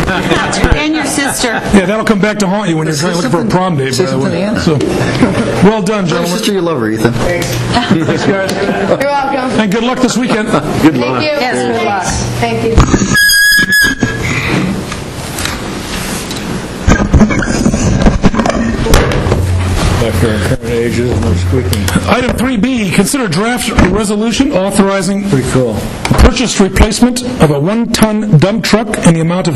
And your sister. Yeah, that'll come back to haunt you when you're trying to look for a prom date, by the way. So, well done, gentlemen. Sister, you love her, Ethan. Thanks, guys. You're welcome. And good luck this weekend. Good luck. Thank you. Yes, good luck. Thank you. After our current ages, no squeaking. Item 3B, consider draft resolution authorizing Pretty cool. purchase replacement of a 1-ton dump truck in the amount of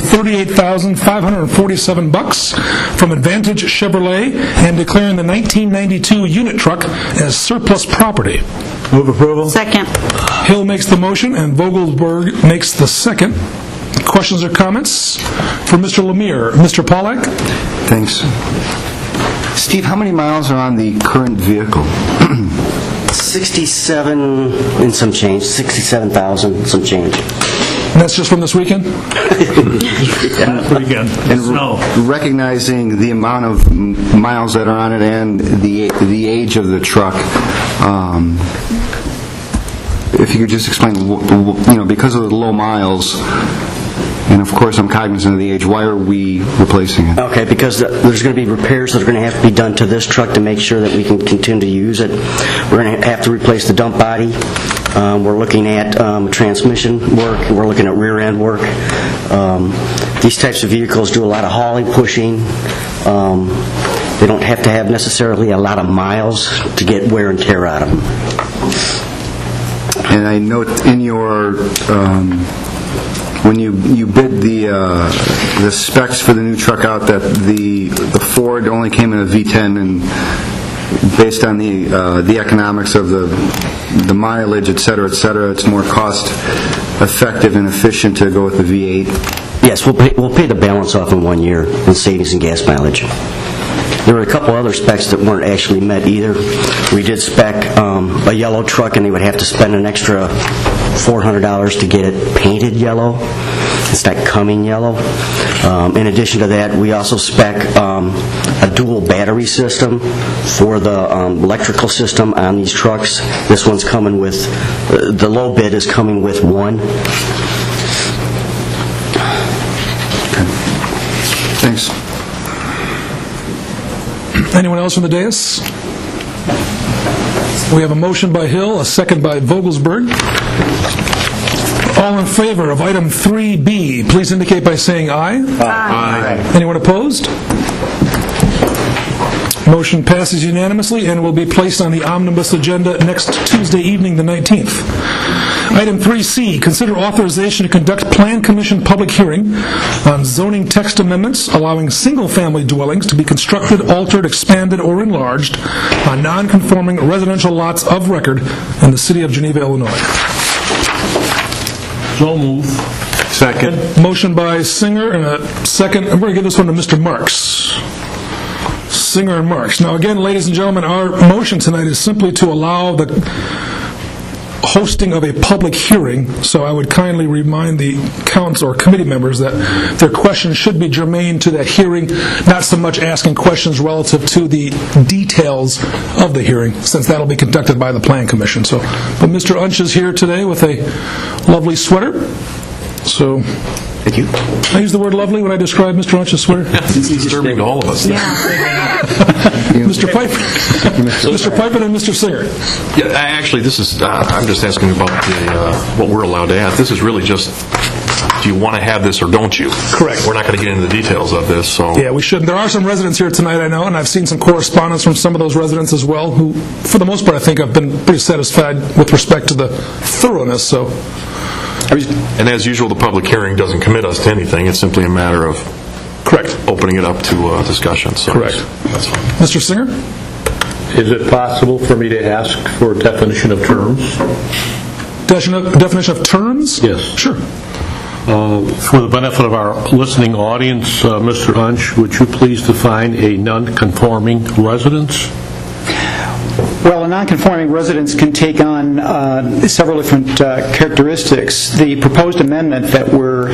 $38,547 from Advantage Chevrolet and declaring the 1992 unit truck as surplus property. Move approval. Second. Hill makes the motion and Vogelsberg makes the second. Questions or comments? For Mr. Lemire, Mr. Pollack? Thanks. Steve, how many miles are on the current vehicle? 67 and some change, 67,000 some change. And that's just from this weekend? Weekend. And recognizing the amount of miles that are on it and the age of the truck, if you could just explain, because of the low miles, and of course I'm cognizant of the age, why are we replacing it? Okay, because there's going to be repairs that are going to have to be done to this truck to make sure that we can continue to use it. We're going to have to replace the dump body. We're looking at transmission work. We're looking at rear end work. These types of vehicles do a lot of hauling, pushing. They don't have to have necessarily a lot of miles to get wear and tear out of them. And I note in your when you bid the specs for the new truck out that the Ford only came in a V10, and based on the economics of the mileage, et cetera, it's more cost effective and efficient to go with the V8. Yes, we'll pay the balance off in 1 year in savings and gas mileage. There were a couple other specs that weren't actually met either. We did spec a yellow truck, and they would have to spend an extra $400 to get it painted yellow. It's not coming yellow. In addition to that, we also spec a dual battery system for the electrical system on these trucks. This one's coming with, the low bid is coming with one. Thanks. Anyone else from the dais? We have a motion by Hill, a second by Vogelsberg. All in favor of item 3B, please indicate by saying aye. Aye. Anyone opposed? Motion passes unanimously and will be placed on the omnibus agenda next Tuesday evening, the 19th. Item 3C, consider authorization to conduct Plan Commission public hearing on zoning text amendments allowing single-family dwellings to be constructed, altered, expanded, or enlarged on non-conforming residential lots of record in the city of Geneva, Illinois. So move. Second. Motion by Singer and a second. I'm going to give this one to Mr. Marks. Singer and Marks. Now again, ladies and gentlemen, our motion tonight is simply to allow the hosting of a public hearing, so I would kindly remind the council or committee members that their questions should be germane to that hearing, not so much asking questions relative to the details of the hearing, since that'll be conducted by the Plan Commission. So, but Mr. Unch is here today with a lovely sweater. So, Thank you. I use the word lovely when I describe Mr. Unch's sweater. It's disturbing to all of us. Mr. Piper, Mr. Piper, and Mr. Singer. Yeah, actually, this is. I'm just asking about what we're allowed to ask. This is really just. Do you want to have this or don't you? Correct. We're not going to get into the details of this, so. Yeah, we shouldn't. There are some residents here tonight, I know, and I've seen some correspondence from some of those residents as well, who, for the most part, I think have been pretty satisfied with respect to the thoroughness. So. And as usual, the public hearing doesn't commit us to anything. It's simply a matter of Correct. Opening it up to discussion. So Correct. That's fine. Mr. Singer? Is it possible for me to ask for a definition of terms? Definition of terms? Yes. Sure. For the benefit of our listening audience, Mr. Unch, would you please define a non-conforming residence? Well, a non-conforming residence can take on several different characteristics. The proposed amendment that we're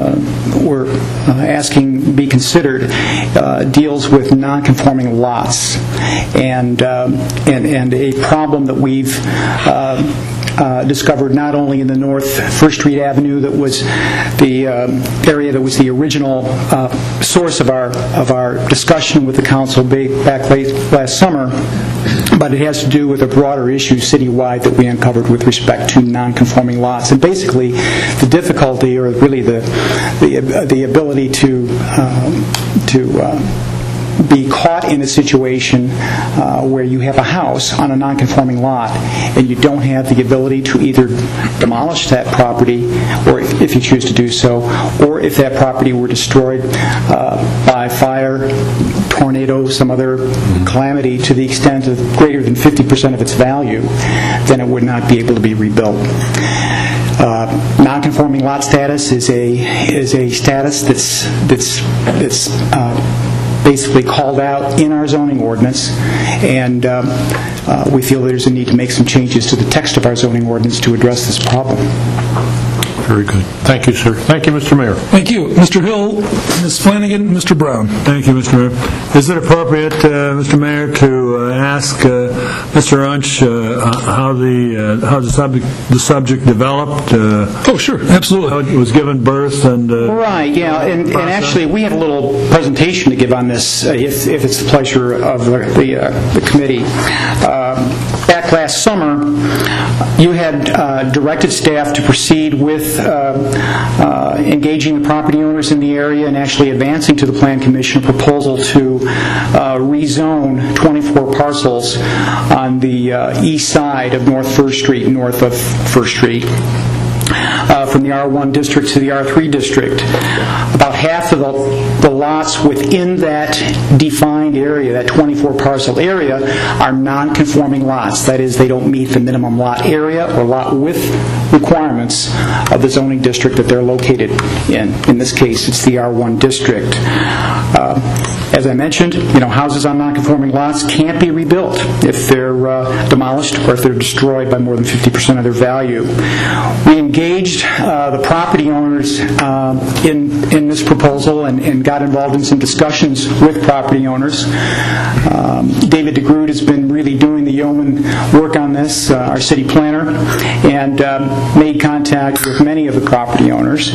asking be considered deals with non-conforming lots, and a problem that we've discovered not only in the North First Street Avenue, that was the area that was the original source of our discussion with the council back late last summer, but it has to do with a broader issue citywide that we uncovered with respect to non-conforming lots. And basically, the difficulty, or really the ability to be caught in a situation where you have a house on a non-conforming lot and you don't have the ability to either demolish that property, or if you choose to do so, or if that property were destroyed by fire, tornado, some other calamity to the extent of greater than 50% of its value, then it would not be able to be rebuilt. Non-conforming lot status is a status that's basically called out in our zoning ordinance, and we feel there's a need to make some changes to the text of our zoning ordinance to address this problem. Very good. Thank you, sir. Thank you, Mr. Mayor. Thank you. Mr. Hill, Ms. Flanagan, Mr. Brown. Thank you, Mr. Mayor. Is it appropriate, Mr. Mayor, to ask Mr. Unch how the subject developed? Oh, sure, absolutely. How it was given birth and right, yeah, and actually we have a little presentation to give on this, if it's the pleasure of the committee. Back last summer, you had directed staff to proceed with engaging the property owners in the area and actually advancing to the Plan Commission a proposal to rezone 24 parcels on the east side of North First Street, north of First Street, from the R1 district to the R3 district. About half of the lots within that defined area, that 24 parcel area, are non-conforming lots. That is, they don't meet the minimum lot area or lot width requirements of the zoning district that they're located in. In this case, it's the R1 district. As I mentioned, houses on non-conforming lots can't be rebuilt if they're demolished or if they're destroyed by more than 50% of their value. We engaged the property owners in this proposal and got involved in some discussions with property owners. David DeGroot has been really doing the yeoman work on this, our city planner, and made contact with many of the property owners.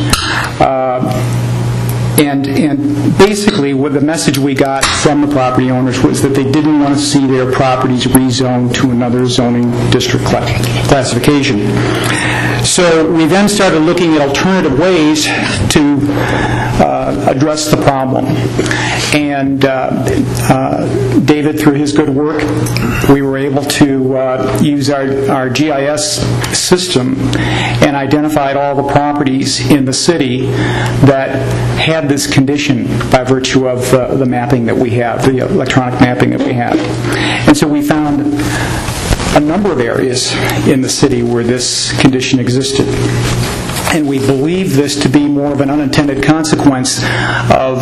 And basically, what the message we got from the property owners was that they didn't want to see their properties rezoned to another zoning district classification. So we then started looking at alternative ways to address the problem. And David, through his good work, we were able to use our GIS system and identified all the properties in the city that had this condition by virtue of the mapping that we have, the electronic mapping that we have. And so we found a number of areas in the city where this condition existed. And we believe this to be more of an unintended consequence of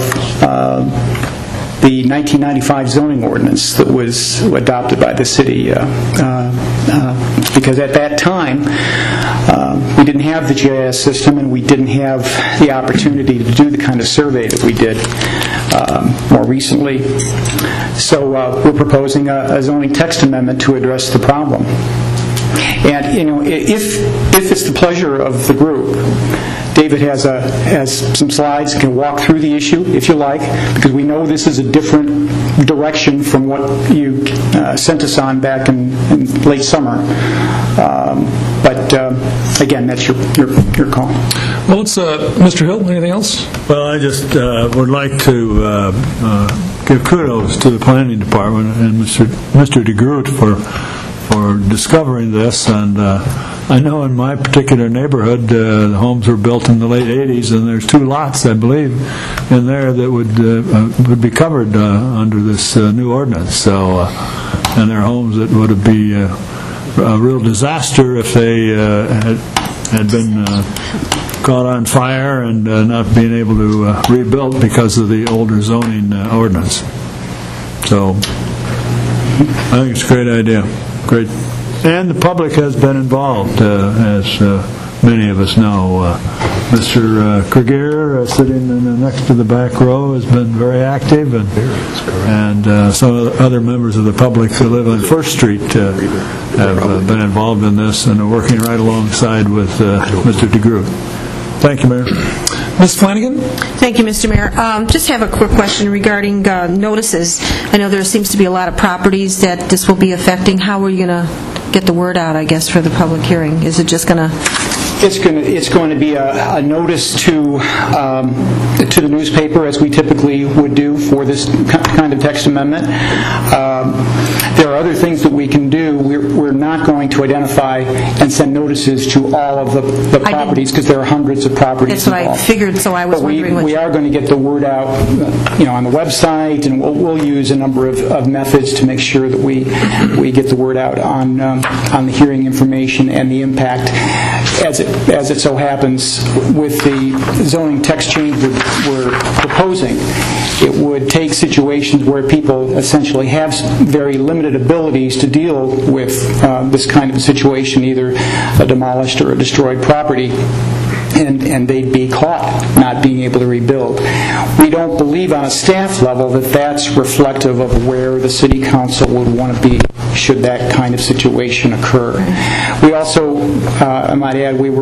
the 1995 zoning ordinance that was adopted by the city, because at that time we didn't have the GIS system and we didn't have the opportunity to do the kind of survey that we did more recently. So we're proposing a zoning text amendment to address the problem. And if it's the pleasure of the group, David has some slides, can walk through the issue if you like, because we know this is a different direction from what you sent us on back in late summer. But again, that's your call. Well, it's Mr. Hill. Anything else? Well, I just would like to give kudos to the planning department and Mr. DeGroot for discovering this. And I know in my particular neighborhood, the homes were built in the late 80s, and there's 2 lots, I believe, in there that would be covered under this new ordinance. So, and they're homes that would be a real disaster if they had been caught on fire and not being able to rebuild because of the older zoning ordinance. So, I think it's a great idea. Great. And the public has been involved, as many of us know. Mr. Krieger, sitting in next to the back row, has been very active, and some other members of the public who live on First Street have been involved in this and are working right alongside with Mr. DeGroot. Thank you, Mayor. Ms. Flanagan? Thank you, Mr. Mayor. Just have a quick question regarding notices. I know there seems to be a lot of properties that this will be affecting. How are you going to get the word out, I guess, for the public hearing? Is it just going to... It's going to be a notice to the newspaper, as we typically would do for this kind of text amendment. There are other things that we can do. We're not going to identify and send notices to all of the properties, because there are hundreds of properties That's involved. what I figured, so I was wondering we are going to get the word out, on the website, and we'll use a number of methods to make sure that we get the word out on the hearing information and the impact. As it so happens, with the zoning text change we're proposing, it would take situations where people essentially have very limited abilities to deal with this kind of a situation, either a demolished or a destroyed property, and they'd be caught not being able to rebuild. We don't believe on a staff level that that's reflective of where the City Council would want to be should that kind of situation occur. We also, I might add, we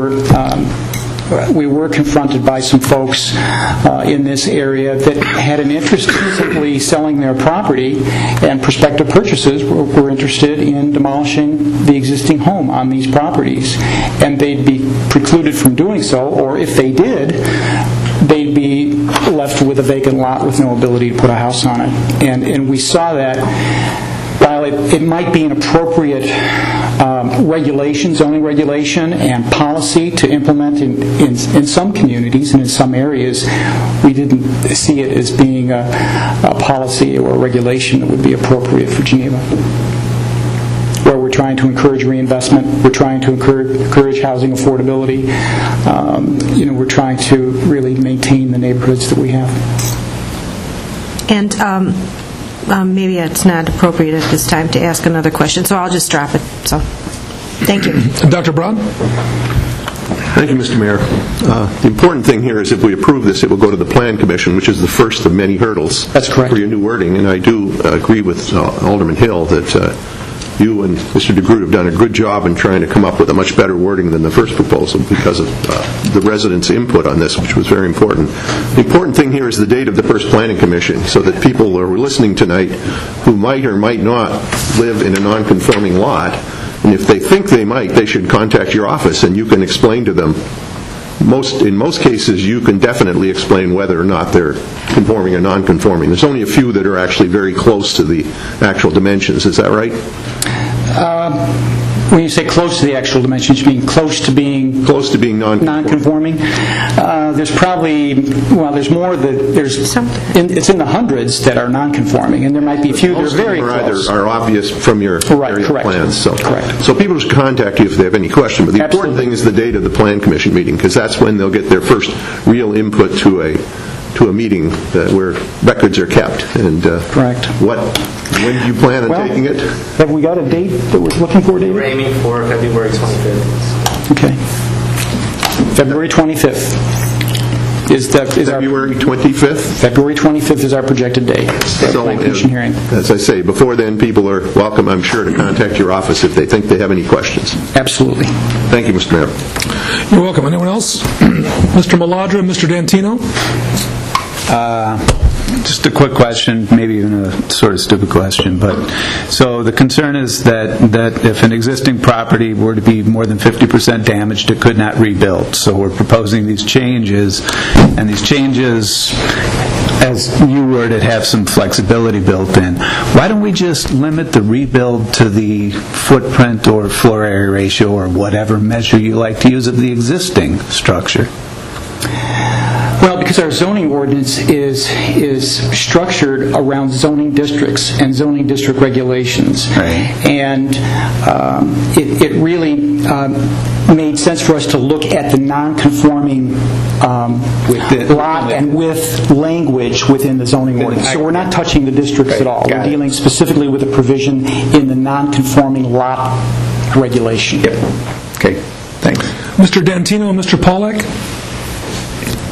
were confronted by some folks in this area that had an interest in simply selling their property, and prospective purchasers were interested in demolishing the existing home on these properties, and they'd be precluded from doing so, or if they did, they'd be left with a vacant lot with no ability to put a house on it. And we saw that while it might be an appropriate zoning regulation and policy to implement in some communities and in some areas, we didn't see it as being a policy or a regulation that would be appropriate for Geneva. Where we're trying to encourage reinvestment, we're trying to encourage housing affordability, we're trying to really maintain the neighborhoods that we have. And maybe it's not appropriate at this time to ask another question, so I'll just drop it. So, thank you. Dr. Braun? Thank you, Mr. Mayor. The important thing here is if we approve this, it will go to the Plan Commission, which is the first of many hurdles. That's correct. For your new wording, and I do agree with Alderman Hill that you and Mr. DeGroot have done a good job in trying to come up with a much better wording than the first proposal because of the residents' input on this, which was very important. The important thing here is the date of the first Planning Commission, so that people who are listening tonight who might or might not live in a non-conforming lot, and if they think they might, they should contact your office and you can explain to them. In most cases, you can definitely explain whether or not they're conforming or non-conforming. There's only a few that are actually very close to the actual dimensions. Is that right? When you say close to the actual dimensions, you mean close to being non-conforming? There's probably, there's more it's in the hundreds that are non-conforming, and there might be a few that are very close. Are obvious from your area plans. Correct. So people should contact you if they have any question. But the important thing is the date of the Plan Commission meeting, because that's when they'll get their first real input to a meeting where records are kept. And correct. When do you plan on taking it? Have we got a date that we're looking for, David? We're aiming for February 25th. Okay. February 25th. February 25th? February 25th is our projected date for the Plan Commission hearing. As I say, before then, people are welcome, I'm sure, to contact your office if they think they have any questions. Absolutely. Thank you, Mr. Mayor. You're welcome. Anyone else? Mr. Maladra, Mr. Dantino? Just a quick question, maybe even a sort of stupid question, but so the concern is that if an existing property were to be more than 50% damaged, it could not rebuild. So we're proposing these changes, and these changes, as you word it, have some flexibility built in. Why don't we just limit the rebuild to the footprint or floor area ratio or whatever measure you like to use of the existing structure? Well, because our zoning ordinance is structured around zoning districts and zoning district regulations. Right. And it really made sense for us to look at the non-conforming lot and with language within the zoning ordinance. So we're not touching the districts at all. We're dealing specifically with a provision in the non-conforming lot regulation. Yep. Okay. Thanks. Mr. Dantino and Mr. Pollack?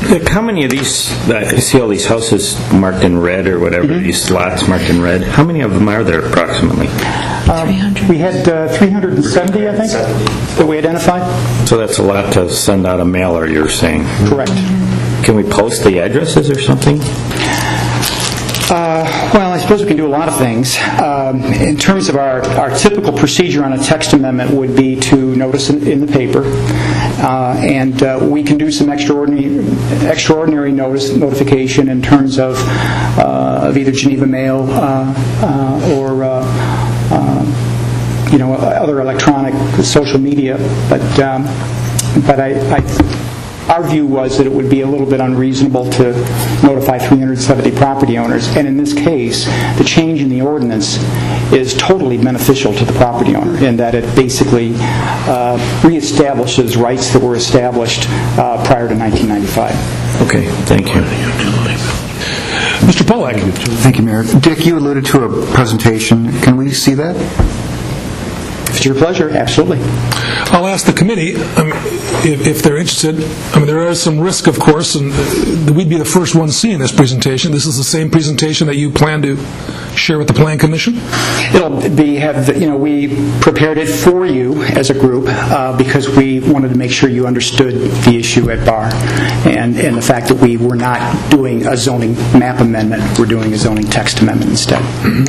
Dick, how many of these, I see all these houses marked in red or whatever, these lots marked in red. How many of them are there approximately? 300. We had 370, I think, that we identified. So that's a lot to send out a mailer, you're saying? Correct. Can we post the addresses or something? Well, I suppose we can do a lot of things. In terms of our typical procedure on a text amendment would be to notice in the paper, and we can do some extraordinary notification in terms of either Geneva Mail or other electronic social media. But our view was that it would be a little bit unreasonable to notify 370 property owners, and in this case, the change in the ordinance is totally beneficial to the property owner in that it basically reestablishes rights that were established prior to 1995. Okay, thank you. Mr. Pollack. Thank you, Mayor. Dick, you alluded to a presentation. Can we see that? If it's your pleasure, absolutely. I'll ask the committee if they're interested. There is some risk, of course, and we'd be the first ones seeing this presentation. This is the same presentation that you plan to share with the Plan Commission? It'll be we prepared it for you as a group because we wanted to make sure you understood the issue at bar and the fact that we were not doing a zoning map amendment. We're doing a zoning text amendment instead.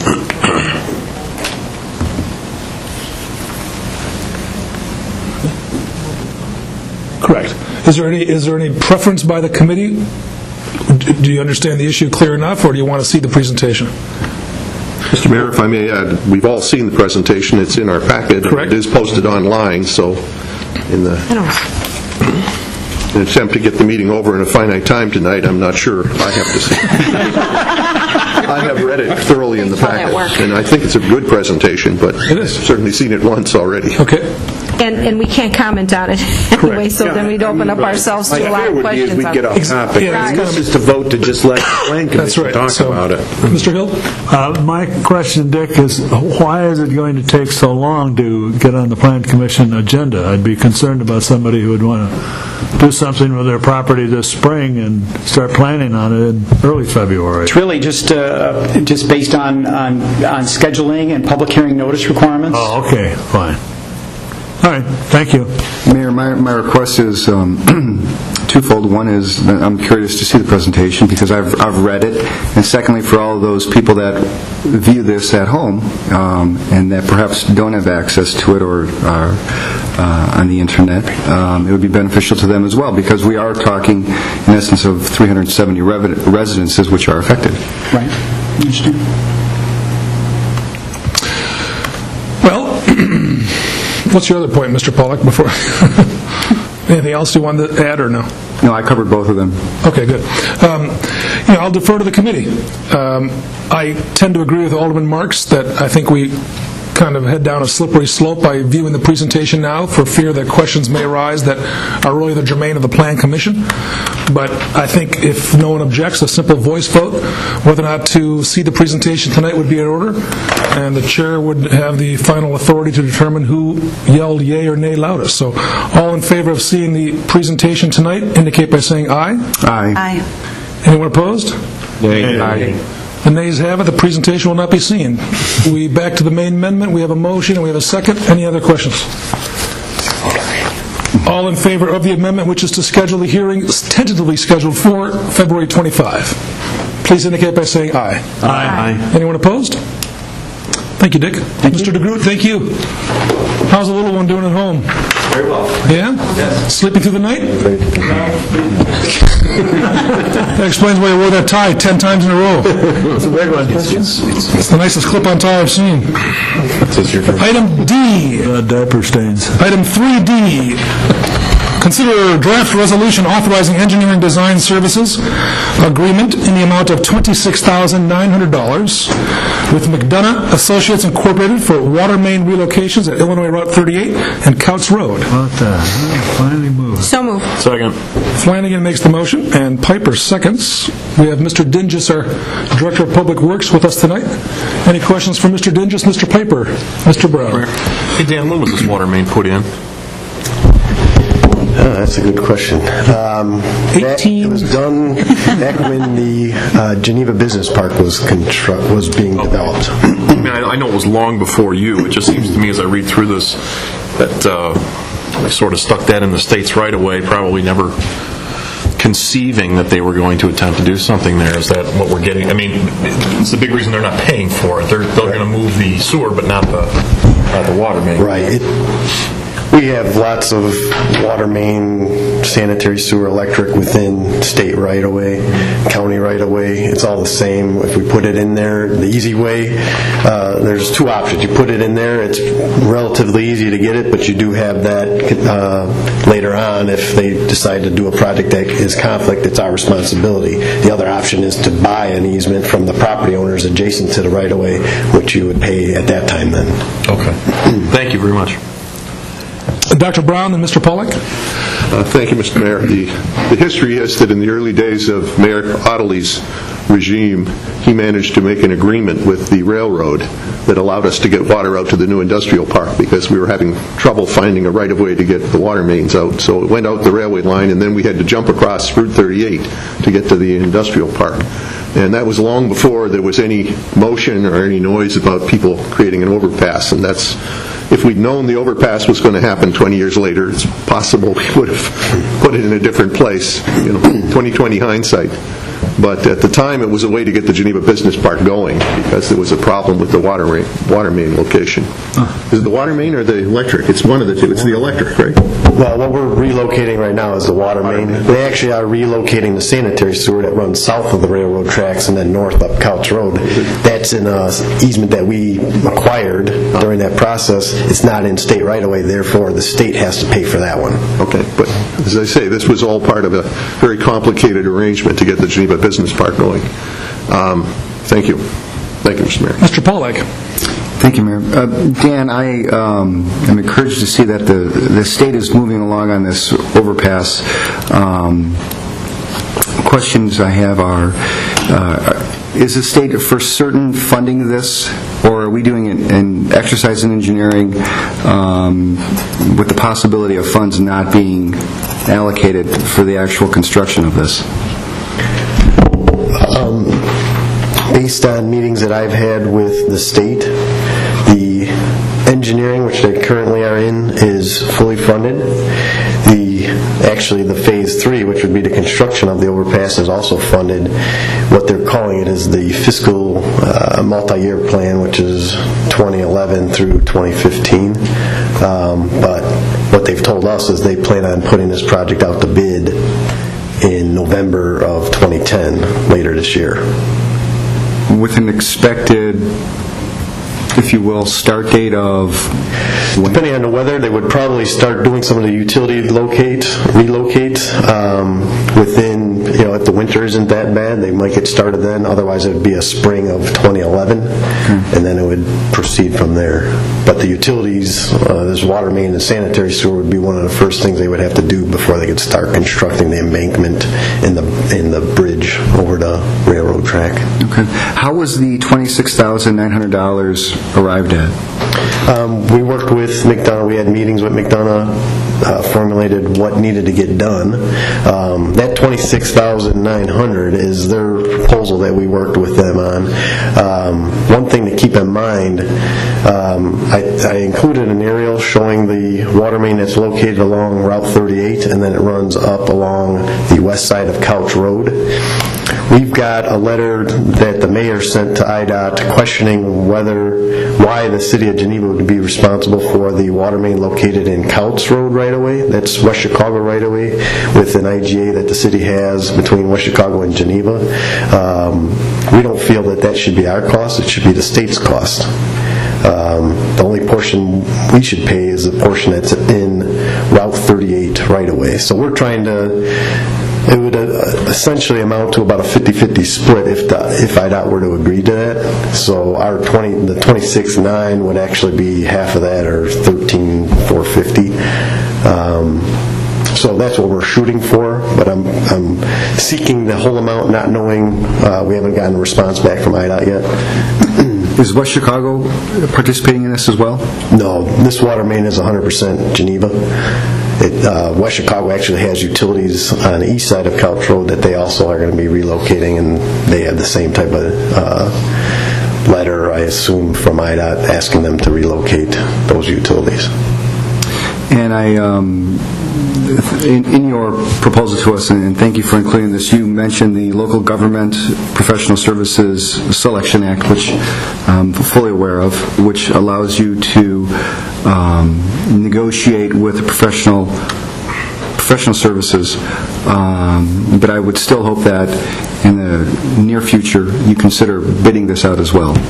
Correct. Is there any preference by the committee? Do you understand the issue clear enough, or do you want to see the presentation? Mr. Mayor, if I may add, we've all seen the presentation. It's in our packet. Correct. It is posted online, so in an attempt to get the meeting over in a finite time tonight, I'm not sure. I have to say. I have read it thoroughly in the packet, and I think it's a good presentation, but I've certainly seen it once already. Okay. And we can't comment on it anyway, so then we'd open up ourselves to a lot of questions. We'd get off topic. This is to vote to just let the Plan Commission talk about it. Mr. Hill? My question, Dick, is why is it going to take so long to get on the Plan Commission agenda? I'd be concerned about somebody who would want to do something with their property this spring and start planning on it in early February. It's really just based on scheduling and public hearing notice requirements. Oh, okay, fine. All right, thank you. Mayor, my request is twofold. One is that I'm curious to see the presentation because I've read it, and secondly, for all of those people that view this at home and that perhaps don't have access to it or on the internet, it would be beneficial to them as well because we are talking, in essence, of 370 residences which are affected. Right. Interesting. Well, what's your other point, Mr. Pollack, before? Anything else you wanted to add or no? No, I covered both of them. Okay, good. I'll defer to the committee. I tend to agree with Alderman Marks that I think we kind of head down a slippery slope by viewing the presentation now for fear that questions may arise that are really the germane of the Plan Commission. But I think if no one objects, a simple voice vote, whether or not to see the presentation tonight would be in order, and the chair would have the final authority to determine who yelled yay or nay loudest. So all in favor of seeing the presentation tonight indicate by saying aye. Aye. Aye. Anyone opposed? Nay. Aye. The nays have it. The presentation will not be seen. We back to the main amendment. We have a motion and we have a second. Any other questions? All in favor of the amendment, which is to schedule the hearing tentatively scheduled for February 25. Please indicate by saying aye. Aye. Anyone opposed? Thank you, Dick. Mr. DeGroot, thank you. How's the little one doing at home? Very well. Yeah? Yes. Sleeping through the night? That explains why you wore that tie 10 times in a row. It's a big one. It's the nicest clip-on tie I've seen. Item D. Diaper stains. Item 3D. Consider a draft resolution authorizing engineering design services agreement in the amount of $26,900 with McDonough Associates Incorporated for water main relocations at Illinois Route 38 and Couts Road. What the hell? Finally moved. So moved. Second. Flanagan makes the motion, and Piper seconds. We have Mr. Dingus, our Director of Public Works, with us tonight. Any questions for Mr. Dingus? Mr. Piper? Mr. Brown? Hey, Dan, when was this water main put in? That's a good question. It was done back when the Geneva Business Park was being developed. I mean, I know it was long before you. It just seems to me as I read through this that they sort of stuck that in the states right away, probably never conceiving that they were going to attempt to do something there. Is that what we're getting? I mean, it's the big reason they're not paying for it. They're going to move the sewer, but not the water main. Right. We have lots of water main, sanitary sewer, electric within state right-of-way, county right-of-way. It's all the same. If we put it in there, the easy way, there's two options. You put it in there, it's relatively easy to get it, but you do have that later on. If they decide to do a project that is conflict, it's our responsibility. The other option is to buy an easement from the property owners adjacent to the right-of-way, which you would pay at that time then. Okay. Thank you very much. Dr. Brown and Mr. Pollack. Thank you, Mr. Mayor. The history is that in the early days of Mayor Ottley's regime, he managed to make an agreement with the railroad that allowed us to get water out to the new industrial park because we were having trouble finding a right-of-way to get the water mains out. So it went out the railway line, and then we had to jump across Route 38 to get to the industrial park. And that was long before there was any motion or any noise about people creating an overpass. And that's, if we'd known the overpass was going to happen 20 years later, it's possible we would have put it in a different place, 20/20 hindsight. But at the time, it was a way to get the Geneva Business Park going because there was a problem with the water main location. Is it the water main or the electric? It's one of the two. It's the electric, right? Well, what we're relocating right now is the water main. They actually are relocating the sanitary sewer that runs south of the railroad tracks and then north up Couch Road. That's in an easement that we acquired during that process. It's not in state right-of-way, therefore the state has to pay for that one. Okay, but as I say, this was all part of a very complicated arrangement to get the Geneva Business Park going. Thank you. Thank you, Mr. Mayor. Mr. Pollack. Thank you, Mayor. Dan, I am encouraged to see that the state is moving along on this overpass. Questions I have are, is the state for certain funding this, or are we doing an exercise in engineering with the possibility of funds not being allocated for the actual construction of this? Based on meetings that I've had with the state, the engineering, which they currently are in, is fully funded. Actually, the phase 3, which would be the construction of the overpass, is also funded. What they're calling it is the fiscal multi-year plan, which is 2011 through 2015. But what they've told us is they plan on putting this project out to bid in November of 2010, later this year. With an expected, if you will, start date of when? Depending on the weather, they would probably start doing some of the utility relocate within, if the winter isn't that bad, they might get started then. Otherwise, it would be a spring of 2011, and then it would proceed from there. But the utilities, this water main and sanitary sewer would be one of the first things they would have to do before they could start constructing the embankment in the bridge over the railroad track. Okay. How was the $26,900 arrived at? We worked with McDonough. We had meetings with McDonough, formulated what needed to get done. That $26,900 is their proposal that we worked with them on. One thing to keep in mind, I included an aerial showing the water main that's located along Route 38, and then it runs up along the west side of Couch Road. We've got a letter that the mayor sent to IDOT questioning why the city of Geneva would be responsible for the water main located in Couch Road right-of-way. That's West Chicago right-of-way with an IGA that the city has between West Chicago and Geneva. We don't feel that should be our cost. It should be the state's cost. The only portion we should pay is the portion that's in Route 38 right-of-way. So we're trying to... It would essentially amount to about a 50-50 split if IDOT were to agree to that. So the $26,900 would actually be half of that, or $13,450. So that's what we're shooting for. But I'm seeking the whole amount, not knowing. We haven't gotten a response back from IDOT yet. Is West Chicago participating in this as well? No, this water main is 100% Geneva. West Chicago actually has utilities on the east side of Couch Road that they also are going to be relocating, and they have the same type of letter, I assume, from IDOT asking them to relocate those utilities. And in your proposal to us, and thank you for including this, you mentioned the Local Government Professional Services Selection Act, which I'm fully aware of, which allows you to negotiate with professional services, but I would still hope that in the near future you consider bidding this out as well.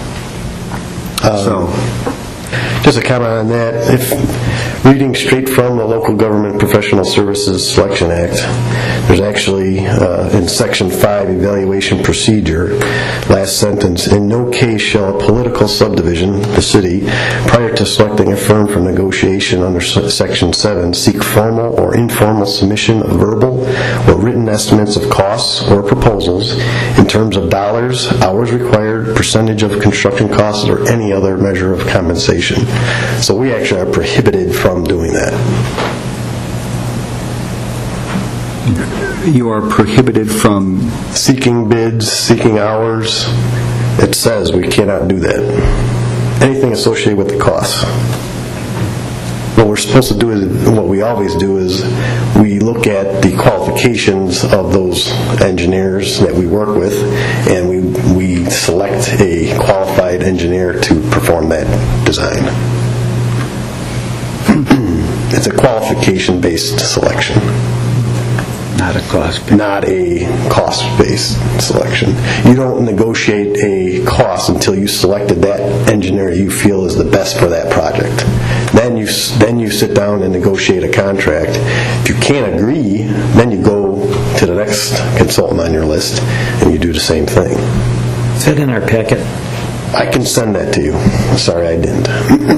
Just a comment on that. If reading straight from the Local Government Professional Services Selection Act, there's actually, in Section 5, Evaluation Procedure, last sentence, in no case shall a political subdivision, the city, prior to selecting a firm for negotiation under Section 7, seek formal or informal submission of verbal or written estimates of costs or proposals in terms of dollars, hours required, percentage of construction costs, or any other measure of compensation. So we actually are prohibited from doing that. You are prohibited from seeking bids, seeking hours. It says we cannot do that. Anything associated with the costs. What we're supposed to do is, what we always do is, we look at the qualifications of those engineers that we work with, and we select a qualified engineer to perform that design. It's a qualification-based selection. Not a cost. Not a cost-based selection. You don't negotiate a cost until you selected that engineer you feel is the best for that project. Then you sit down and negotiate a contract. If you can't agree, then you go to the next consultant on your list and you do the same thing. Is that in our packet? I can send that to you. Sorry, I didn't.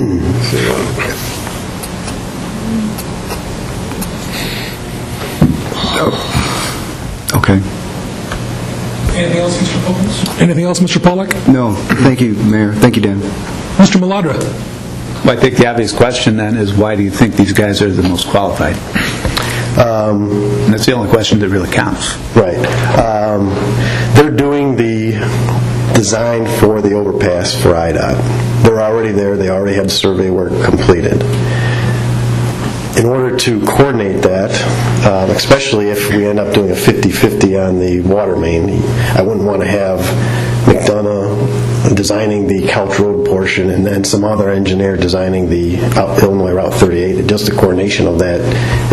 Okay. Anything else, Mr. Pollak? Anything else, Mr. Pollak? No. Thank you, Mayor. Thank you, Dan. Mr. Maladra. Well, I think the obvious question then is, why do you think these guys are the most qualified? And that's the only question that really counts. Right. They're doing the design for the overpass for IDOT. They're already there. They already had survey work completed. In order to coordinate that, especially if we end up doing a 50-50 on the water main, I wouldn't want to have McDonough designing the Couch Road portion and then some other engineer designing the Illinois Route 38. Just the coordination of that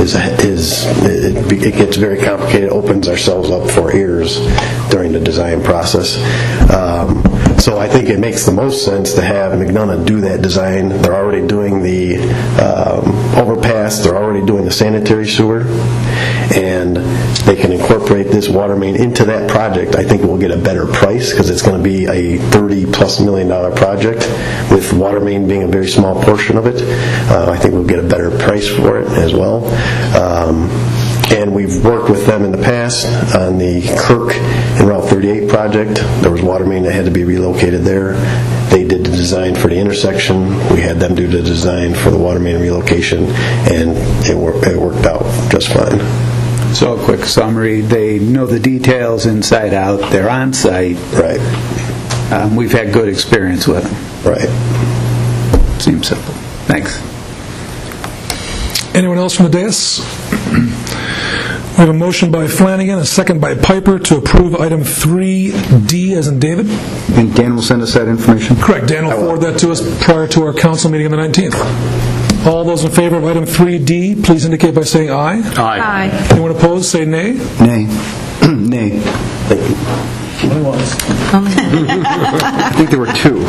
it gets very complicated. It opens ourselves up for errors during the design process. So I think it makes the most sense to have McDonough do that design. They're already doing the overpass. They're already doing the sanitary sewer. And they can incorporate this water main into that project. I think we'll get a better price because it's going to be a $30+ million project, with water main being a very small portion of it. I think we'll get a better price for it as well. And we've worked with them in the past on the Kirk and Route 38 project. There was water main that had to be relocated there. They did the design for the intersection. We had them do the design for the water main relocation, and it worked out just fine. So a quick summary, they know the details inside out, they're on site. Right. We've had good experience with them. Right. Seems simple. Thanks. Anyone else from the dais? We have a motion by Flanagan, a second by Piper, to approve item 3D as in David. And Dan will send us that information? Correct. Dan will forward that to us prior to our council meeting on the 19th. All those in favor of item 3D, please indicate by saying aye. Aye. Aye. Anyone opposed, say nay. Nay. Nay. Thank you. Only once. I think there were two.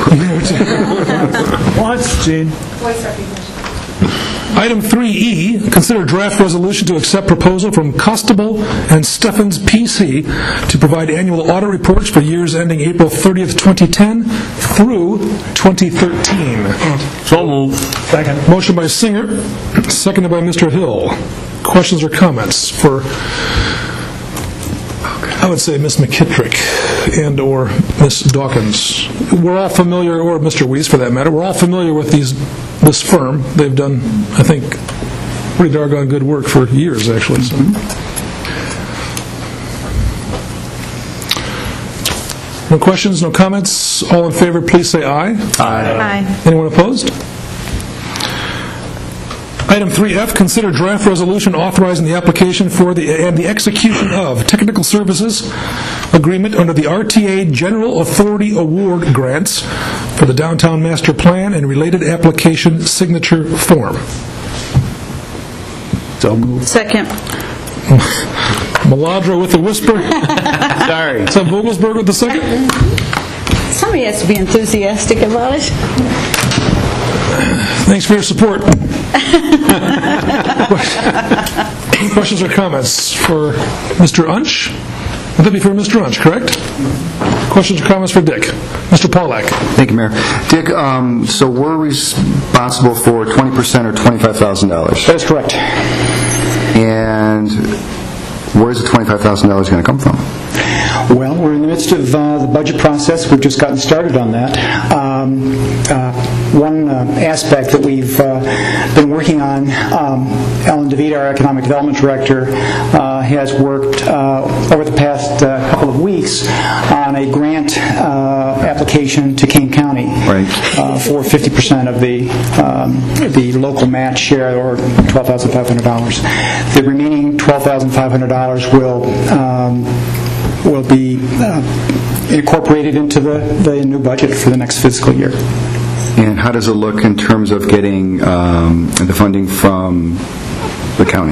Once, Gene. Item 3E, consider draft resolution to accept proposal from Costable and Steffens PC to provide annual audit reports for years ending April 30th, 2010 through 2013. So moved. Second. Motion by Singer, seconded by Mr. Hill. Questions or comments for, I would say, Ms. McKittrick and or Ms. Dawkins. We're all familiar, or Mr. Weiss for that matter, we're all familiar with this firm. They've done, I think, pretty doggone good work for years, actually. So. No questions, no comments? All in favor, please say aye. Aye. Anyone opposed? Item 3F, consider draft resolution authorizing the application for and the execution of technical services agreement under the RTA General Authority Award grants for the Downtown Master Plan and related application signature form. So moved. Second. Maladra with the whisper. Sorry. Is that Vogelsberg with the second? Somebody has to be enthusiastic about it. Thanks for your support. Questions or comments for Mr. Unch? That'd be for Mr. Unch, correct? Questions or comments for Dick? Mr. Pollack. Thank you, Mayor. Dick, so we're responsible for 20% or $25,000? That is correct. And where's the $25,000 going to come from? Well, we're in the midst of the budget process. We've just gotten started on that. One aspect that we've been working on, Ellen DeVita, our Economic Development Director, has worked over the past couple of weeks on a grant application to Kane County for 50% of the local match share, or $12,500. The remaining $12,500 will be incorporated into the new budget for the next fiscal year. And how does it look in terms of getting the funding from the county?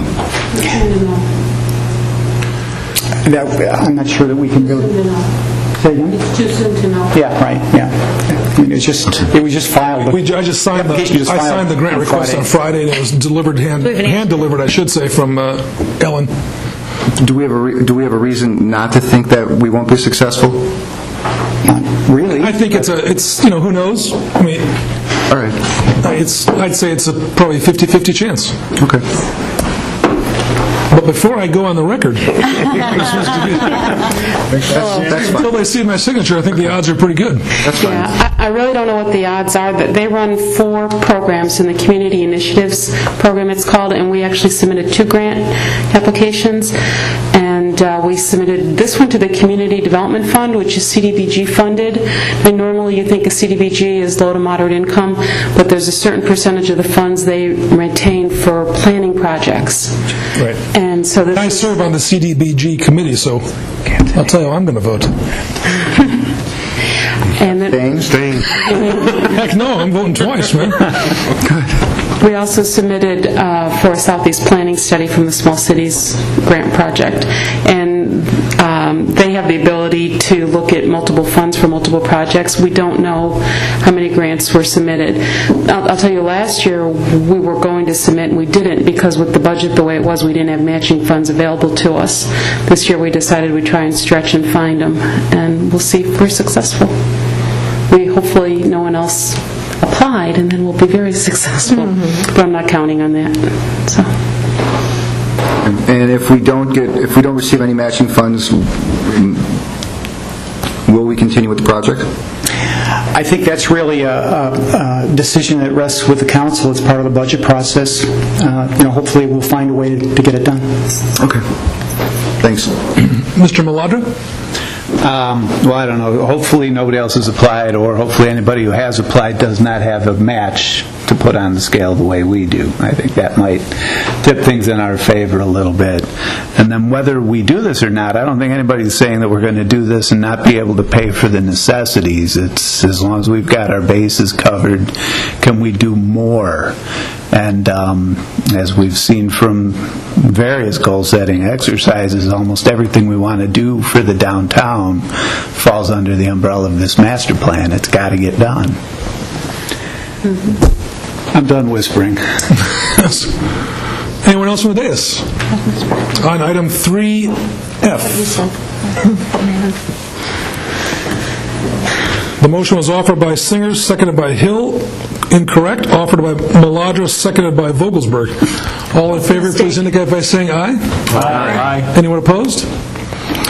I'm not sure that we can really... Say again? It's too soon to know. Yeah, right, yeah. I mean, it was just filed. I just signed the grant request on Friday, and it was delivered, hand-delivered, I should say, from Ellen. Do we have a reason not to think that we won't be successful? Not really. I think it's who knows? I mean, all right. I'd say it's probably a 50-50 chance. Okay. But before I go on the record, until they see my signature, I think the odds are pretty good. That's fine. Yeah, I really don't know what the odds are. They run 4 programs in the Community Initiatives program, it's called, and we actually submitted 2 grant applications. And we submitted this one to the Community Development Fund, which is CDBG funded. And normally you think of CDBG as low to moderate income, but there's a certain percentage of the funds they retain for planning projects. Right. And so I serve on the CDBG committee, so I'll tell you how I'm going to vote. And Staying. Heck no, I'm voting twice, man. we also submitted for a Southeast Planning Study from the Small Cities Grant Project. And they have the ability to look at multiple funds for multiple projects. We don't know how many grants were submitted. I'll tell you, last year we were going to submit and we didn't, because with the budget the way it was, we didn't have matching funds available to us. This year we decided we'd try and stretch and find them, and we'll see if we're successful. Hopefully no one else applied, and then we'll be very successful. But I'm not counting on that. So. And if we don't receive any matching funds, will we continue with the project? I think that's really a decision that rests with the council as part of the budget process. Hopefully we'll find a way to get it done. Okay. Thanks. Mr. Maladra? Well, I don't know. Hopefully nobody else has applied, or hopefully anybody who has applied does not have a match to put on the scale the way we do. I think that might tip things in our favor a little bit. And then whether we do this or not, I don't think anybody's saying that we're going to do this and not be able to pay for the necessities. It's as long as we've got our bases covered, can we do more? And as we've seen from various goal-setting exercises, almost everything we want to do for the downtown falls under the umbrella of this master plan. It's got to get done. I'm done whispering. Anyone else from the dais? On item 3F. The motion was offered by Singer, seconded by Hill. Incorrect. Offered by Maladra, seconded by Vogelsberg. All in favor, please indicate by saying aye. Aye. Anyone opposed?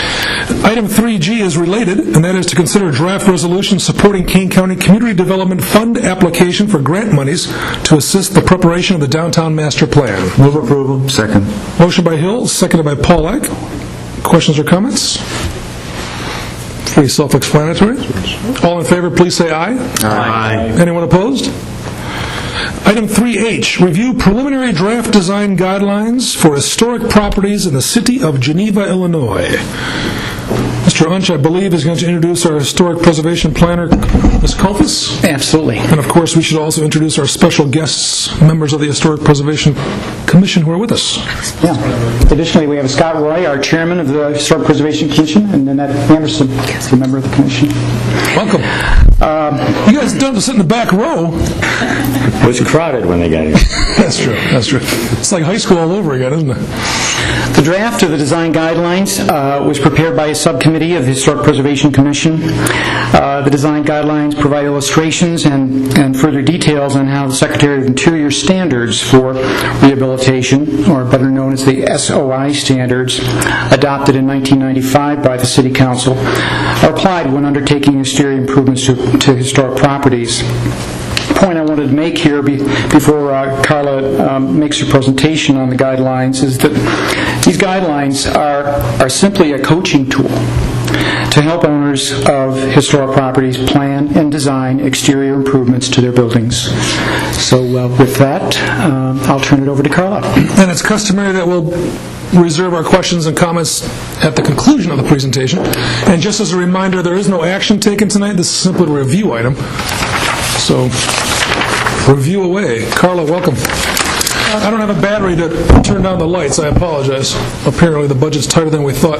Item 3G is related, and that is to consider a draft resolution supporting Kane County Community Development Fund application for grant monies to assist the preparation of the downtown master plan. Move approval. Second. Motion by Hill, seconded by Pollack. Questions or comments? Pretty self-explanatory. All in favor, please say aye. Aye. Anyone opposed? Item 3H, review preliminary draft design guidelines for historic properties in the city of Geneva, Illinois. Mr. Unch, I believe, is going to introduce our historic preservation planner, Ms. Kolfus. Absolutely. And of course, we should also introduce our special guests, members of the Historic Preservation Commission who are with us. Yeah. Additionally, we have Scott Roy, our chairman of the Historic Preservation Commission, and Annette Anderson, a member of the commission. Welcome. You guys don't sit in the back row. It was crowded when they got here. That's true. That's true. It's like high school all over again, isn't it? The draft of the design guidelines was prepared by a subcommittee of the Historic Preservation Commission. The design guidelines provide illustrations and further details on how the Secretary of Interior standards for rehabilitation, or better known as the SOI standards, adopted in 1995 by the City Council, are applied when undertaking exterior improvements to historic properties. Point I wanted to make here before Carla makes her presentation on the guidelines is that these guidelines are simply a coaching tool to help owners of historic properties plan and design exterior improvements to their buildings. So with that, I'll turn it over to Carla. And it's customary that we'll reserve our questions and comments at the conclusion of the presentation. And just as a reminder, there is no action taken tonight. This is simply a review item. So, review away. Carla, welcome. I don't have a battery to turn down the lights. I apologize. Apparently the budget's tighter than we thought.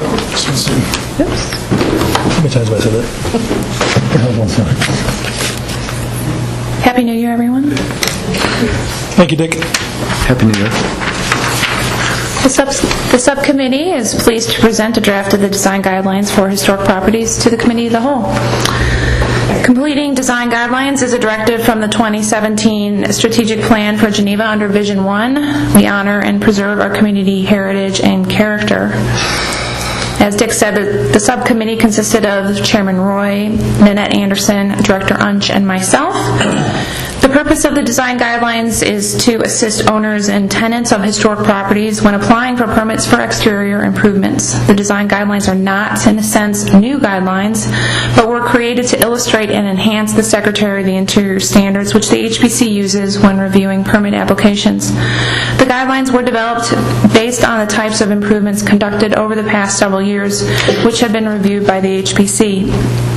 How many times have I said that? Happy New Year, everyone. Thank you, Dick. Happy New Year. The subcommittee is pleased to present a draft of the design guidelines for historic properties to the committee of the whole. Completing design guidelines is a directive from the 2017 Strategic Plan for Geneva under Vision 1. We honor and preserve our community heritage and character. As Dick said, the subcommittee consisted of Chairman Roy, Nanette Anderson, Director Unch, and myself. The purpose of the design guidelines is to assist owners and tenants of historic properties when applying for permits for exterior improvements. The design guidelines are not, in a sense, new guidelines, but were created to illustrate and enhance the Secretary of the Interior standards, which the HPC uses when reviewing permit applications. The guidelines were developed based on the types of improvements conducted over the past several years, which have been reviewed by the HPC.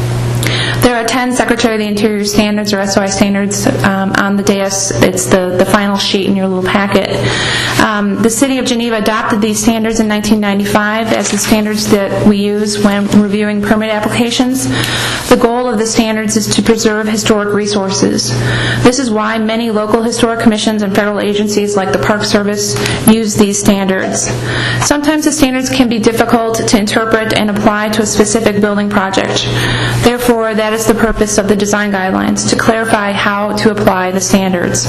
There are 10 Secretary of the Interior standards, or SOI standards, on the dais. It's the final sheet in your little packet. The City of Geneva adopted these standards in 1995 as the standards that we use when reviewing permit applications. The goal of the standards is to preserve historic resources. This is why many local historic commissions and federal agencies like the Park Service use these standards. Sometimes the standards can be difficult to interpret and apply to a specific building project. Therefore, that is the purpose of the design guidelines, to clarify how to apply the standards.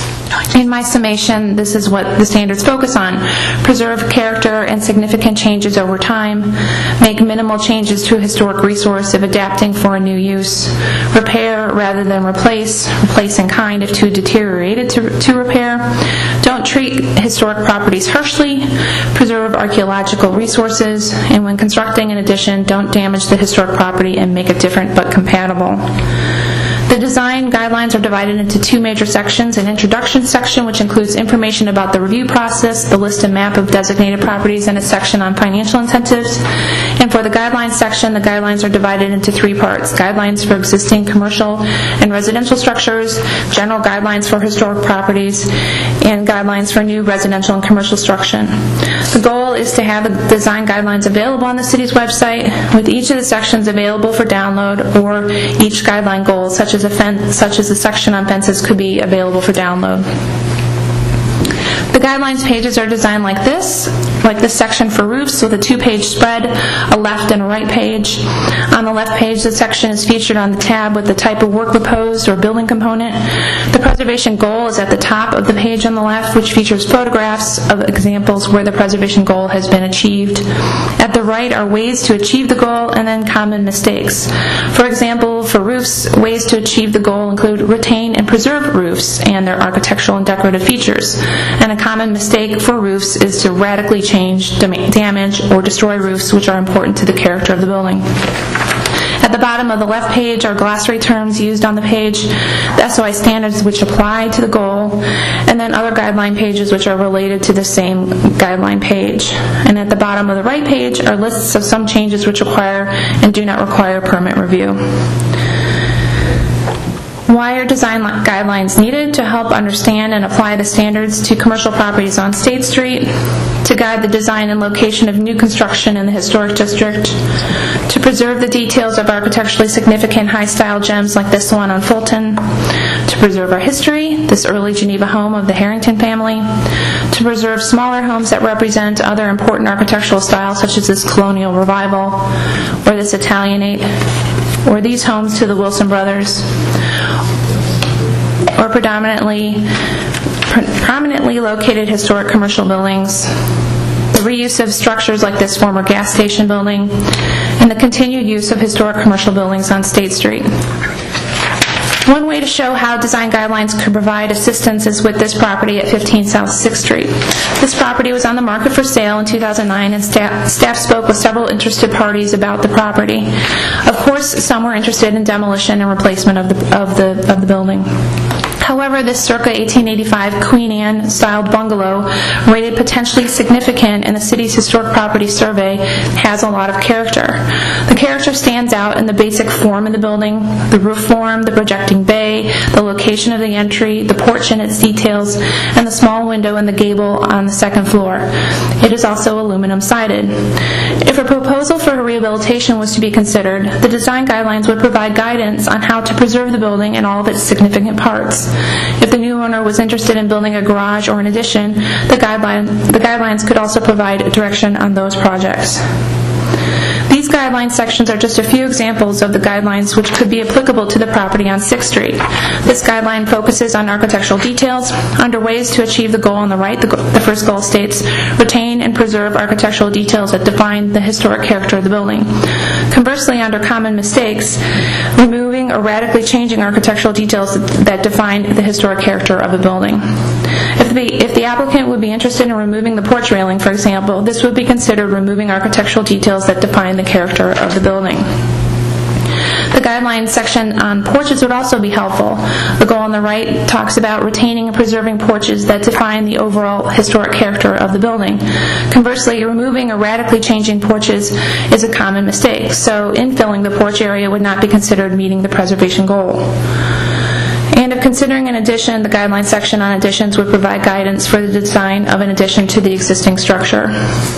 In my summation, this is what the standards focus on. Preserve character and significant changes over time. Make minimal changes to a historic resource if adapting for a new use. Repair rather than replace. Replace in kind if too deteriorated to repair. Don't treat historic properties harshly. Preserve archaeological resources. And when constructing an addition, don't damage the historic property and make it different but compatible. The design guidelines are divided into two major sections: an introduction section, which includes information about the review process, the list and map of designated properties, and a section on financial incentives. And for the guidelines section, the guidelines are divided into three parts: guidelines for existing commercial and residential structures, general guidelines for historic properties, and guidelines for new residential and commercial construction. The goal is to have the design guidelines available on the city's website, with each of the sections available for download, or each guideline goal, such as the section on fences, could be available for download. The guidelines pages are designed like this section for roofs with a 2-page spread, a left and a right page. On the left page, the section is featured on the tab with the type of work proposed or building component. The preservation goal is at the top of the page on the left, which features photographs of examples where the preservation goal has been achieved. At the right are ways to achieve the goal and then common mistakes. For example, for roofs, ways to achieve the goal include retain and preserve roofs and their architectural and decorative features. And a common mistake for roofs is to radically change, damage, or destroy roofs which are important to the character of the building. At the bottom of the left page are glossary terms used on the page, the SOI standards which apply to the goal, and then other guideline pages which are related to the same guideline page. And at the bottom of the right page are lists of some changes which require and do not require permit review. Why are design guidelines needed? To help understand and apply the standards to commercial properties on State Street, to guide the design and location of new construction in the historic district, to preserve the details of architecturally significant high-style gems like this one on Fulton, to preserve our history, this early Geneva home of the Harrington family, to preserve smaller homes that represent other important architectural styles such as this colonial revival, or this Italianate, or these homes to the Wilson brothers, or prominently located historic commercial buildings, the reuse of structures like this former gas station building, and the continued use of historic commercial buildings on State Street. One way to show how design guidelines could provide assistance is with this property at 15 South 6th Street. This property was on the market for sale in 2009, and staff spoke with several interested parties about the property. Of course, some were interested in demolition and replacement of the building. However, this circa 1885 Queen Anne styled bungalow, rated potentially significant in the city's historic property survey, has a lot of character. The character stands out in the basic form of the building, the roof form, the projecting bay, the location of the entry, the porch and its details, and the small window in the gable on the second floor. It is also aluminum sided. If a proposal for a rehabilitation was to be considered, the design guidelines would provide guidance on how to preserve the building and all of its significant parts. If the new owner was interested in building a garage or an addition, the guidelines could also provide direction on those projects. These guideline sections are just a few examples of the guidelines which could be applicable to the property on 6th Street. This guideline focuses on architectural details. Under ways to achieve the goal on the right, the first goal states, retain and preserve architectural details that define the historic character of the building. Conversely, under common mistakes, removing or radically changing architectural details that define the historic character of a building. If the applicant would be interested in removing the porch railing, for example, this would be considered removing architectural details that define the character of the building. The guidelines section on porches would also be helpful. The goal on the right talks about retaining and preserving porches that define the overall historic character of the building. Conversely, removing or radically changing porches is a common mistake, so infilling the porch area would not be considered meeting the preservation goal. And if considering an addition, the guideline section on additions would provide guidance for the design of an addition to the existing structure.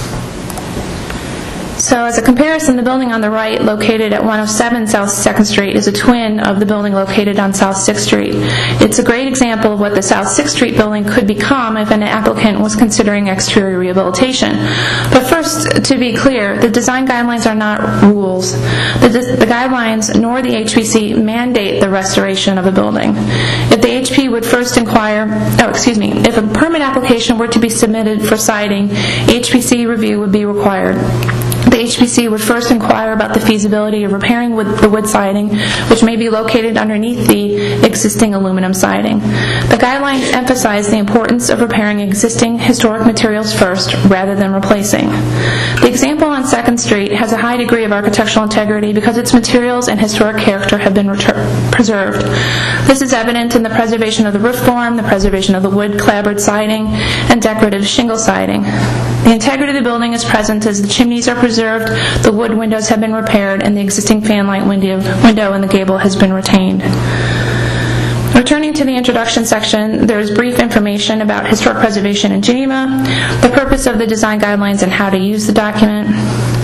So as a comparison, the building on the right, located at 107 South 2nd Street, is a twin of the building located on South 6th Street. It's a great example of what the South 6th Street building could become if an applicant was considering exterior rehabilitation. But first, to be clear, the design guidelines are not rules. The guidelines nor the HPC mandate the restoration of a building. If the HP would first if a permit application were to be submitted for siding, HPC review would be required. The HPC would first inquire about the feasibility of repairing the wood siding, which may be located underneath the existing aluminum siding. The guidelines emphasize the importance of repairing existing historic materials first, rather than replacing. The example on 2nd Street has a high degree of architectural integrity because its materials and historic character have been preserved. This is evident in the preservation of the roof form, the preservation of the wood clapboard siding, and decorative shingle siding. The integrity of the building is present as the chimneys are preserved, the wood windows have been repaired, and the existing fanlight window in the gable has been retained. Returning to the introduction section, there is brief information about historic preservation in Geneva, the purpose of the design guidelines and how to use the document,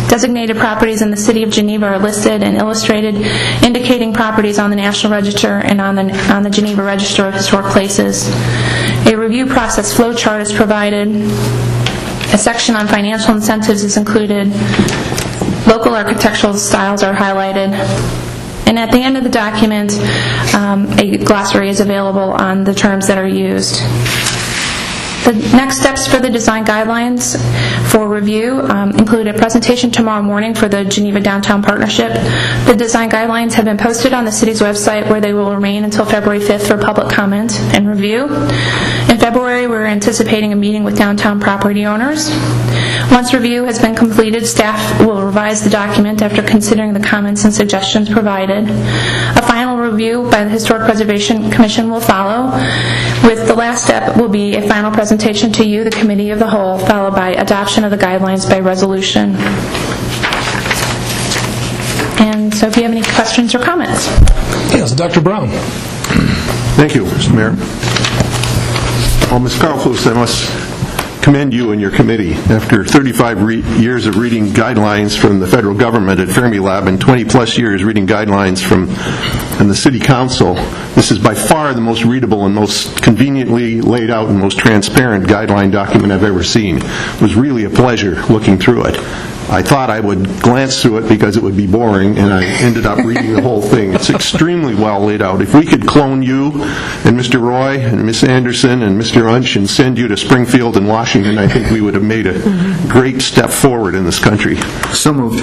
Designated properties in the City of Geneva are listed and illustrated, indicating properties on the National Register and on the Geneva Register of Historic Places. A review process flow chart is provided. A section on financial incentives is included. Local architectural styles are highlighted. And at the end of the document, a glossary is available on the terms that are used. The next steps for the design guidelines for review include a presentation tomorrow morning for the Geneva Downtown Partnership. The design guidelines have been posted on the city's website, where they will remain until February 5th for public comment and review. In February, we're anticipating a meeting with downtown property owners. Once review has been completed, staff will revise the document after considering the comments and suggestions provided. A final review by the Historic Preservation Commission will follow, with the last step will be a final presentation to you, the Committee of the Whole, followed by adoption of the guidelines by resolution. And so if you have any questions or comments. Yes, Dr. Brown. Thank you, Mr. Mayor. Well, Ms. Karlfus, I must commend you and your committee. After 35 years of reading guidelines from the federal government at Fermilab and 20-plus years reading guidelines from the City Council, this is by far the most readable and most conveniently laid out and most transparent guideline document I've ever seen. It was really a pleasure looking through it. I thought I would glance through it because it would be boring, and I ended up reading the whole thing. It's extremely well laid out. If we could clone you and Mr. Roy and Miss Anderson and Mr. Unch and send you to Springfield and Washington, I think we would have made a great step forward in this country. So moved.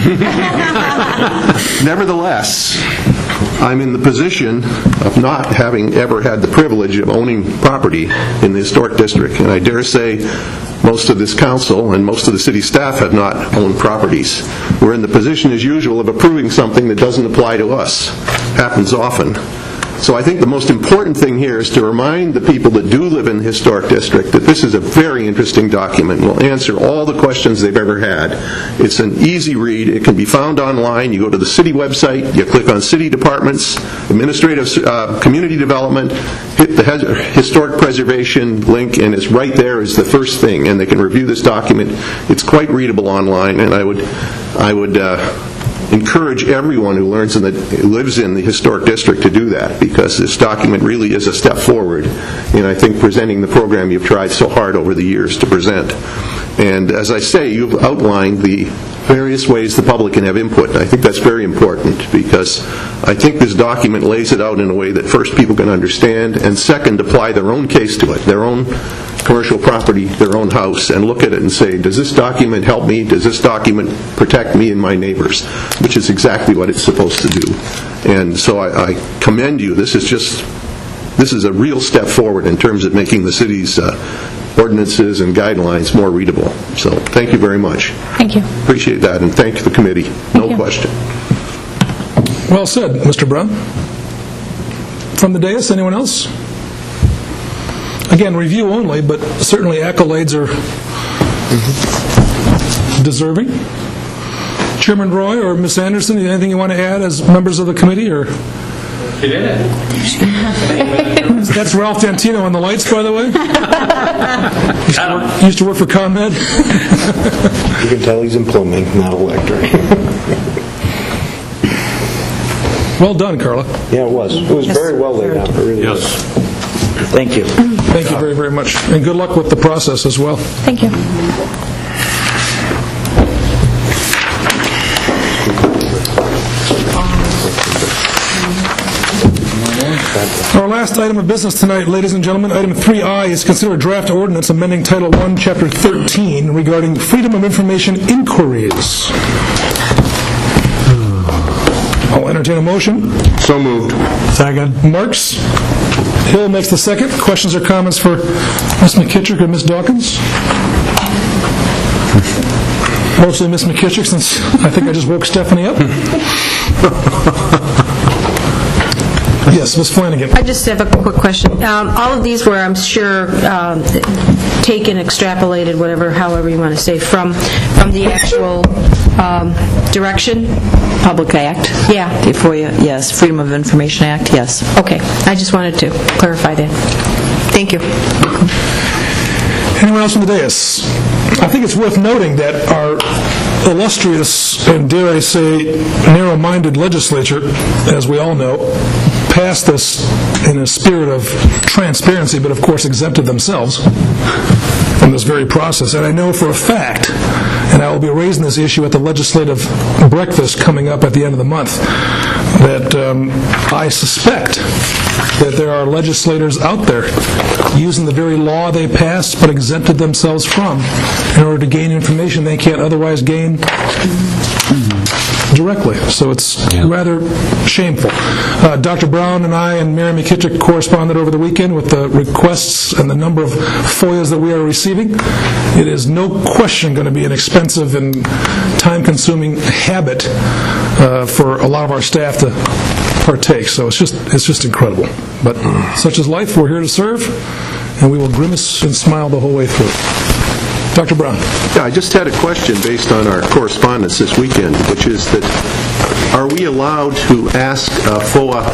Nevertheless, I'm in the position of not having ever had the privilege of owning property in the historic district, and I dare say most of this council and most of the city staff have not owned properties. We're in the position, as usual, of approving something that doesn't apply to us. Happens often. So I think the most important thing here is to remind the people that do live in the historic district that this is a very interesting document. It will answer all the questions they've ever had. It's an easy read. It can be found online. You go to the city website, you click on city departments, administrative community development, hit the historic preservation link, and it's right there as the first thing, and they can review this document. It's quite readable online, and I would encourage everyone who lives in the historic district to do that, because this document really is a step forward in, I think, presenting the program you've tried so hard over the years to present. And as I say, you've outlined the various ways the public can have input. And I think that's very important, because I think this document lays it out in a way that, first, people can understand, and second, apply their own case to it, their own commercial property, their own house, and look at it and say, does this document help me? Does this document protect me and my neighbors? Which is exactly what it's supposed to do. And so I commend you. This is a real step forward in terms of making the city's ordinances and guidelines more readable. So thank you very much. Thank you. Appreciate that, and thank the committee. No question. Well said, Mr. Brown. From the dais, anyone else? Again, review only, but certainly accolades are deserving. Chairman Roy or Ms. Anderson, anything you want to add as members of the committee? Or She did it. That's Ralph Dantino on the lights, by the way. Used to work for ComEd. You can tell he's in plumbing, not electric. Well done, Carla. Yeah, it was. It was very well laid out. It really was. Thank you. Thank you very, very much. And good luck with the process as well. Thank you. Our last item of business tonight, ladies and gentlemen, item 3I, is considered a draft ordinance amending Title I, Chapter 13, regarding Freedom of Information inquiries. I'll entertain a motion. So moved. Second. Marks. Hill makes the second. Questions or comments for Ms. McKittrick or Ms. Dawkins? Mostly Ms. McKittrick, since I think I just woke Stephanie up. Yes, Ms. Flanagan. I just have a quick question. All of these were, I'm sure, taken, extrapolated, however you want to say, from the actual direction? Public Act. Yeah. For you, yes. Freedom of Information Act, yes. Okay. I just wanted to clarify that. Thank you. Anyone else from the dais? I think it's worth noting that our illustrious and, dare I say, narrow-minded legislature, as we all know, passed this in a spirit of transparency, but of course exempted themselves from this very process. And I know for a fact, and I will be raising this issue at the legislative breakfast coming up at the end of the month, that I suspect that there are legislators out there using the very law they passed but exempted themselves from in order to gain information they can't otherwise gain directly. So it's rather shameful. Dr. Brown and I and Mary McKittrick corresponded over the weekend with the requests and the number of FOIAs that we are receiving. It is no question going to be an expensive and time-consuming habit for a lot of our staff to partake. So it's just incredible. But such is life. We're here to serve, and we will grimace and smile the whole way through. Dr. Brown. Yeah, I just had a question based on our correspondence this weekend, which is that are we allowed to ask a FOA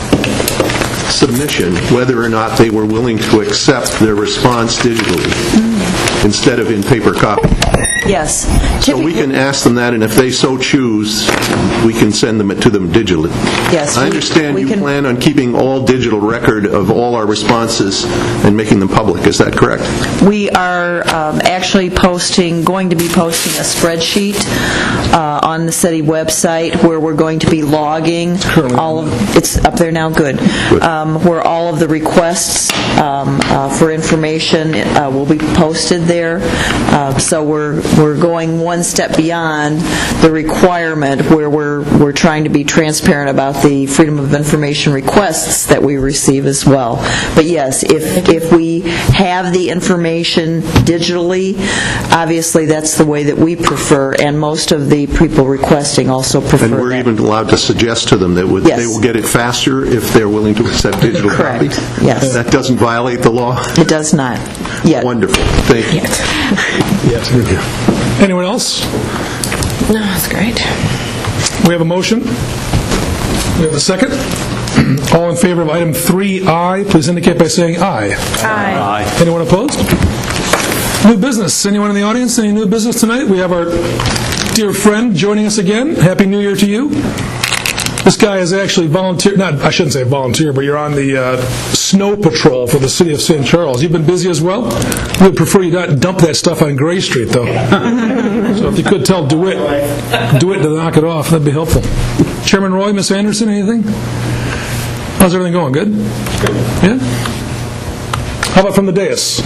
submission whether or not they were willing to accept their response digitally instead of in paper copy? Yes. So we can ask them that, and if they so choose, we can send them to them digitally. Yes. I understand you plan on keeping all digital record of all our responses and making them public. Is that correct? We are actually going to be posting a spreadsheet on the city website where we're going to be logging it's up there now, good. Where all of the requests for information will be posted there. So we're going one step beyond the requirement where we're trying to be transparent about the Freedom of Information requests that we receive as well. But yes, if we have the information digitally, obviously that's the way that we prefer, and most of the people requesting also prefer that. And we're even allowed to suggest to them that they will get it faster if they're willing to accept digital copy? Correct, yes. That doesn't violate the law? It does not. Yet. Wonderful. Thank you. Yes, thank you. Anyone else? No, that's great. We have a motion. We have a second. All in favor of item 3I, please indicate by saying aye. Aye. Anyone opposed? New business. Anyone in the audience? Any new business tonight? We have our dear friend joining us again. Happy New Year to you. This guy is actually I shouldn't say volunteer, but you're on the snow patrol for the city of St. Charles. You've been busy as well? We would prefer you not dump that stuff on Gray Street, though. So if you could tell DeWitt to knock it off, that'd be helpful. Chairman Roy, Ms. Anderson, anything? How's everything going? Good? Yeah? How about from the dais?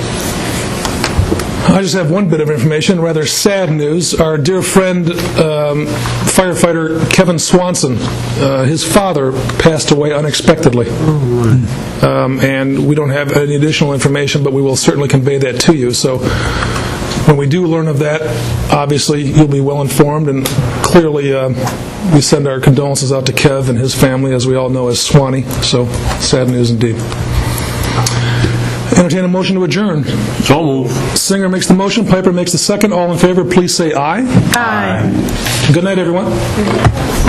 I just have one bit of information, rather sad news. Our dear friend, firefighter Kevin Swanson, his father passed away unexpectedly. And we don't have any additional information, but we will certainly convey that to you. So when we do learn of that, obviously you'll be well informed, and clearly we send our condolences out to Kev and his family, as we all know as Swanee. So sad news indeed. Entertain a motion to adjourn. So move. Singer makes the motion, Piper makes the second. All in favor, please say aye. Aye. Good night, everyone.